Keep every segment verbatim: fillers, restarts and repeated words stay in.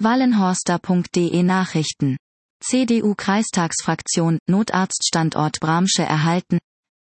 wallenhorster punkt de Nachrichten. C D U-Kreistagsfraktion, Notarztstandort Bramsche erhalten.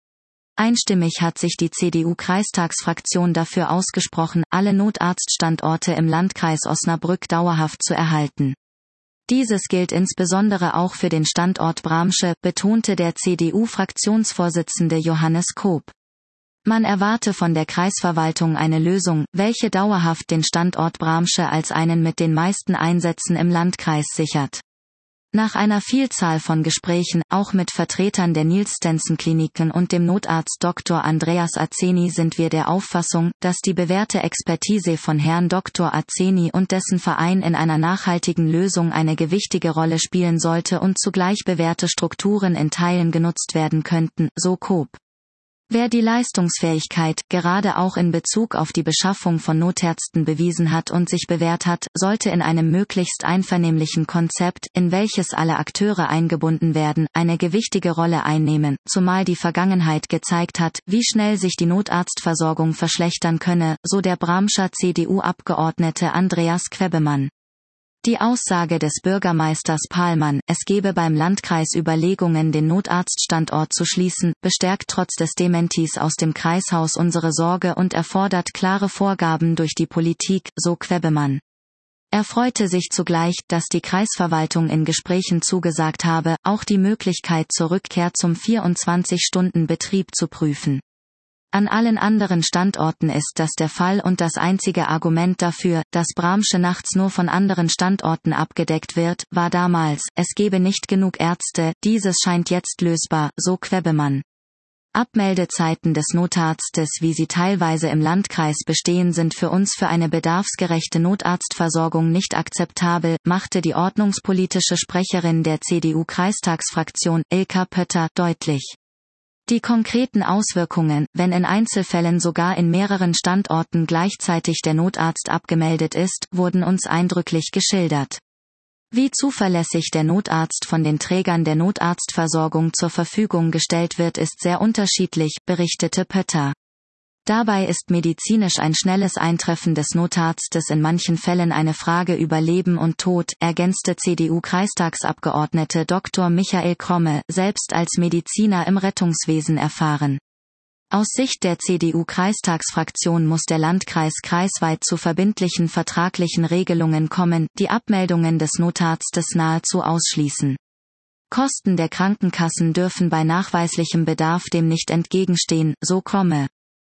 Einstimmig hat sich die C D U-Kreistagsfraktion dafür ausgesprochen, alle Notarztstandorte im Landkreis Osnabrück dauerhaft zu erhalten. Dieses gilt insbesondere auch für den Standort Bramsche, betonte der C D U-Fraktionsvorsitzende Johannes Koop. Man erwarte von der Kreisverwaltung eine Lösung, welche dauerhaft den Standort Bramsche als einen mit den meisten Einsätzen im Landkreis sichert. Nach einer Vielzahl von Gesprächen, auch mit Vertretern der Niels-Stensen-Kliniken und dem Notarzt Doktor Andreas Azeni, sind wir der Auffassung, dass die bewährte Expertise von Herrn Doktor Azeni und dessen Verein in einer nachhaltigen Lösung eine gewichtige Rolle spielen sollte und zugleich bewährte Strukturen in Teilen genutzt werden könnten, so Koop. Wer die Leistungsfähigkeit, gerade auch in Bezug auf die Beschaffung von Notärzten bewiesen hat und sich bewährt hat, sollte in einem möglichst einvernehmlichen Konzept, in welches alle Akteure eingebunden werden, eine gewichtige Rolle einnehmen, zumal die Vergangenheit gezeigt hat, wie schnell sich die Notarztversorgung verschlechtern könne, so der Bramscher C D U-Abgeordnete Andreas Quebemann. Die Aussage des Bürgermeisters Pahlmann, es gebe beim Landkreis Überlegungen, den Notarztstandort zu schließen, bestärkt trotz des Dementis aus dem Kreishaus unsere Sorge und erfordert klare Vorgaben durch die Politik, so Quebemann. Er freute sich zugleich, dass die Kreisverwaltung in Gesprächen zugesagt habe, auch die Möglichkeit zur Rückkehr zum vierundzwanzig-Stunden-Betrieb zu prüfen. An allen anderen Standorten ist das der Fall und das einzige Argument dafür, dass Bramsche nachts nur von anderen Standorten abgedeckt wird, war damals, es gebe nicht genug Ärzte, dieses scheint jetzt lösbar, so Quebemann. Abmeldezeiten des Notarztes, wie sie teilweise im Landkreis bestehen, sind für uns für eine bedarfsgerechte Notarztversorgung nicht akzeptabel, machte die ordnungspolitische Sprecherin der C D U-Kreistagsfraktion, Ilka Pötter, deutlich. Die konkreten Auswirkungen, wenn in Einzelfällen sogar in mehreren Standorten gleichzeitig der Notarzt abgemeldet ist, wurden uns eindrücklich geschildert. Wie zuverlässig der Notarzt von den Trägern der Notarztversorgung zur Verfügung gestellt wird, ist sehr unterschiedlich, berichtete Pötter. Dabei ist medizinisch ein schnelles Eintreffen des Notarztes in manchen Fällen eine Frage über Leben und Tod, ergänzte C D U-Kreistagsabgeordnete Doktor Michael Kromme, selbst als Mediziner im Rettungswesen erfahren. Aus Sicht der C D U-Kreistagsfraktion muss der Landkreis kreisweit zu verbindlichen vertraglichen Regelungen kommen, die Abmeldungen des Notarztes nahezu ausschließen. Kosten der Krankenkassen dürfen bei nachweislichem Bedarf dem nicht entgegenstehen, so Kromme.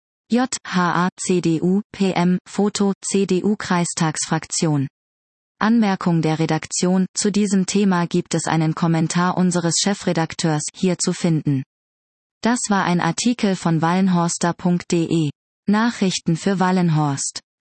J H A, C D U, P M, Foto, C D U-Kreistagsfraktion. Anmerkung der Redaktion, zu diesem Thema gibt es einen Kommentar unseres Chefredakteurs, hier zu finden. Das war ein Artikel von wallenhorster punkt de. Nachrichten für Wallenhorst.